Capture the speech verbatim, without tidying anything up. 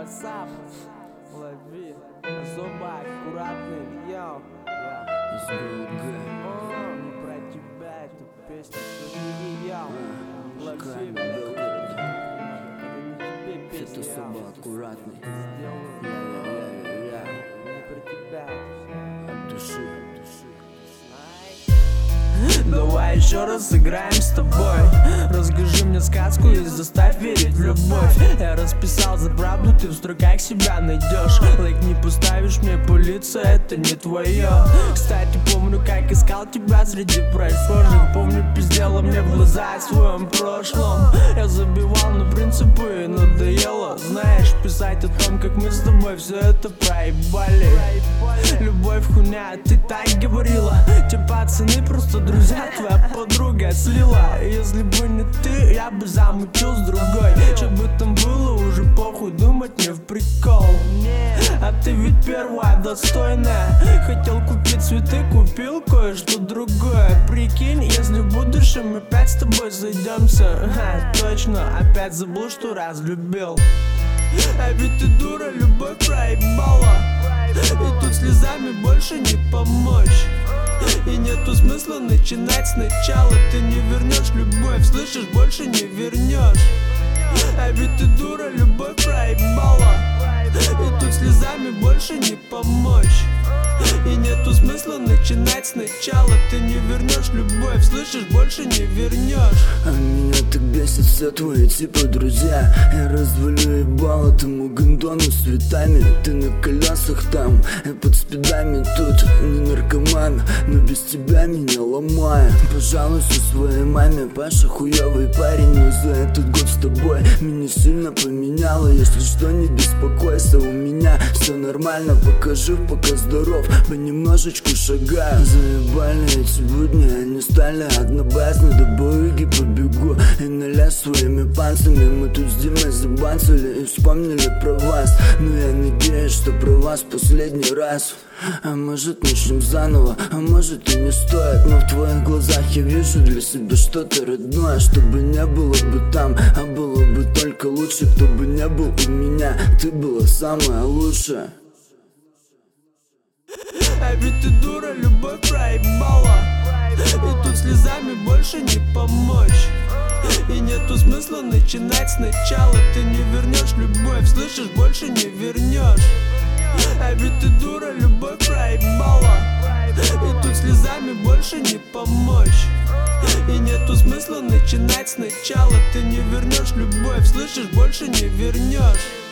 WhatsApp, лови, особо аккуратный, йоу. Не про тебя эта песня, йоу. Лови, это не тебе песня, особо аккуратный. Не про тебя. От души. Давай еще раз сыграем с тобой. Расскажи мне сказку и заставь верить в любовь. Я расписал за правду, ты в строках себя найдешь. Лайк не поставишь, мне пылиться, это не твое. Кстати, помню, как искал тебя среди прохожих. Помню, пиздела мне в глаза о своем прошлом. Я забивал на принципы и надоело, знаешь, писать о том, как мы с тобой все это проебали. Любовь хуйня, ты так говорила. Те пацаны просто друзья, твоя подруга слила. Если бы не ты, я бы замутил с другой. Что бы там было, уже похуй, думать не в прикол. А ты ведь первая достойная. Хотел купить цветы, купил кое-что другое. Прикинь, если в будущем опять с тобой сойдемся. Ха, точно, опять забыл, что разлюбил. А ведь ты дура, любовь проебала. И тут слезами больше не помочь. И нету смысла начинать сначала. Ты не вернешь любовь, слышишь, больше не вернешь. А ведь ты дура, любовь проебала. И тут слезами больше не помочь. И нету смысла начинать сначала. Ты не вернешь любовь, слышишь, больше не вернешь. А меня так бесит все твои типа друзья. Я развалю ебало тому гандону с цветами. Ты на колесах там, я под спидами тут. Не наркоман, но без тебя меня ломаю. Пожалуйста своей маме, Паша хуёвый парень. Но за этот год с тобой меня сильно поменяло. Если что, не беспокойся, у меня все нормально. Покажу, пока здоров, понемножечку шагаю. Заебали эти будни, они стали однообразны. До боги побегу и на лес своими пальцами. Мы тут с Димой забанцали и вспомнили про вас. Но я надеюсь, что про вас последний раз. А может начнем заново, а может и не стоит. Но в твоих глазах я вижу для себя что-то родное. Чтобы не было бы там, а было бы только лучше. Кто бы не был у меня, ты была самая лучшая. А ведь ты дура, любовь проебала. И тут слезами больше не помочь. И нету смысла начинать сначала. Ты не вернешь любовь, слышишь, больше не вернешь. А ведь ты дура, любовь проебала. И тут слезами больше не помочь. И нету смысла начинать сначала. Ты не вернешь любовь, слышишь, больше не вернешь.